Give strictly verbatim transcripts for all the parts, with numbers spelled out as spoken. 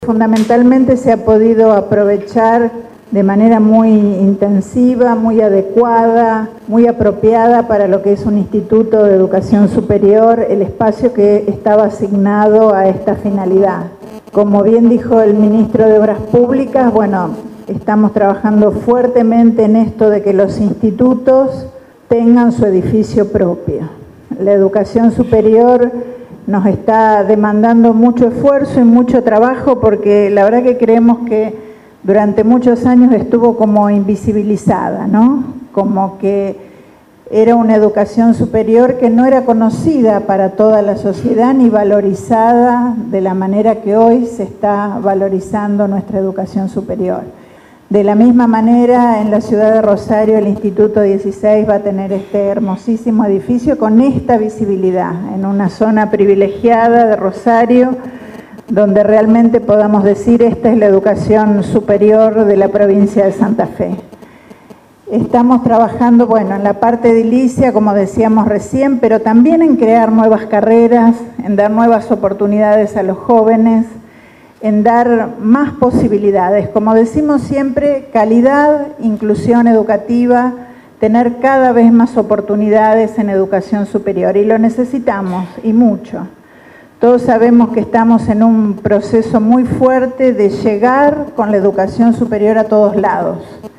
Fundamentalmente se ha podido aprovechar de manera muy intensiva, muy adecuada, muy apropiada para lo que es un instituto de educación superior, el espacio que estaba asignado a esta finalidad. Como bien dijo el ministro de Obras Públicas, bueno, estamos trabajando fuertemente en esto de que los institutos tengan su edificio propio. La educación superior nos está demandando mucho esfuerzo y mucho trabajo porque la verdad que creemos que durante muchos años estuvo como invisibilizada, ¿no? Como que era una educación superior que no era conocida para toda la sociedad ni valorizada de la manera que hoy se está valorizando nuestra educación superior. De la misma manera, en la ciudad de Rosario, el Instituto dieciséis va a tener este hermosísimo edificio con esta visibilidad, en una zona privilegiada de Rosario, donde realmente podamos decir esta es la educación superior de la provincia de Santa Fe. Estamos trabajando, bueno, en la parte edilicia, como decíamos recién, pero también en crear nuevas carreras, en dar nuevas oportunidades a los jóvenes, en dar más posibilidades. Como decimos siempre, calidad, inclusión educativa, tener cada vez más oportunidades en educación superior. Y lo necesitamos, y mucho. Todos sabemos que estamos en un proceso muy fuerte de llegar con la educación superior a todos lados.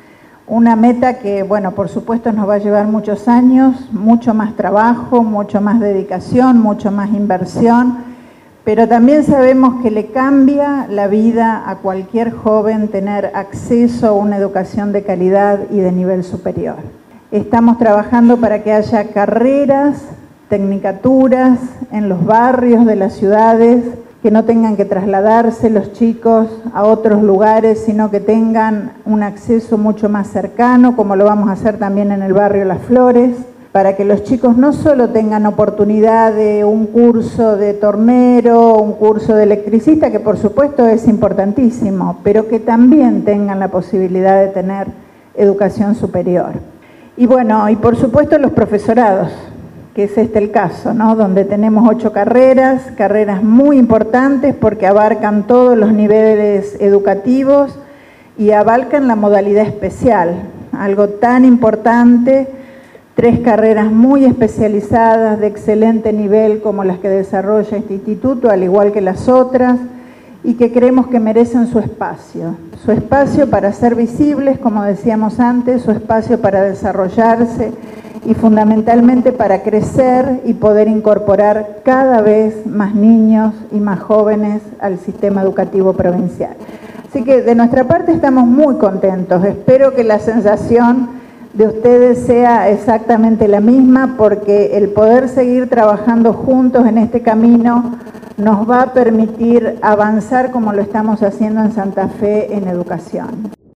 Una meta que, bueno, por supuesto nos va a llevar muchos años, mucho más trabajo, mucho más dedicación, mucho más inversión, pero también sabemos que le cambia la vida a cualquier joven tener acceso a una educación de calidad y de nivel superior. Estamos trabajando para que haya carreras, tecnicaturas en los barrios de las ciudades, que no tengan que trasladarse los chicos a otros lugares, sino que tengan un acceso mucho más cercano, como lo vamos a hacer también en el barrio Las Flores, para que los chicos no solo tengan oportunidad de un curso de tornero, un curso de electricista, que por supuesto es importantísimo, pero que también tengan la posibilidad de tener educación superior. Y bueno, y por supuesto los profesorados, que es este el caso, ¿no? Donde tenemos ocho carreras, carreras muy importantes porque abarcan todos los niveles educativos y abarcan la modalidad especial, algo tan importante. Tres carreras muy especializadas de excelente nivel como las que desarrolla este instituto, al igual que las otras, y que creemos que merecen su espacio. Su espacio para ser visibles, como decíamos antes, su espacio para desarrollarse y fundamentalmente para crecer y poder incorporar cada vez más niños y más jóvenes al sistema educativo provincial. Así que de nuestra parte estamos muy contentos. Espero que la sensación de ustedes sea exactamente la misma, porque el poder seguir trabajando juntos en este camino nos va a permitir avanzar como lo estamos haciendo en Santa Fe en educación.